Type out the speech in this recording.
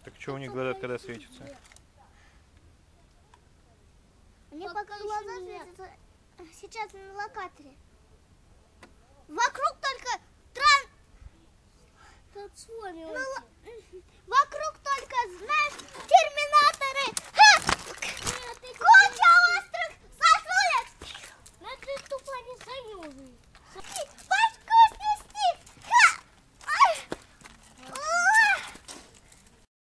Так что у них говорят, когда светится? Мне пока глаза светятся сейчас на локаторе. Вокруг только вокруг только, знаешь, терминаторы. Куча острых сосулек. Это тупо не союзы.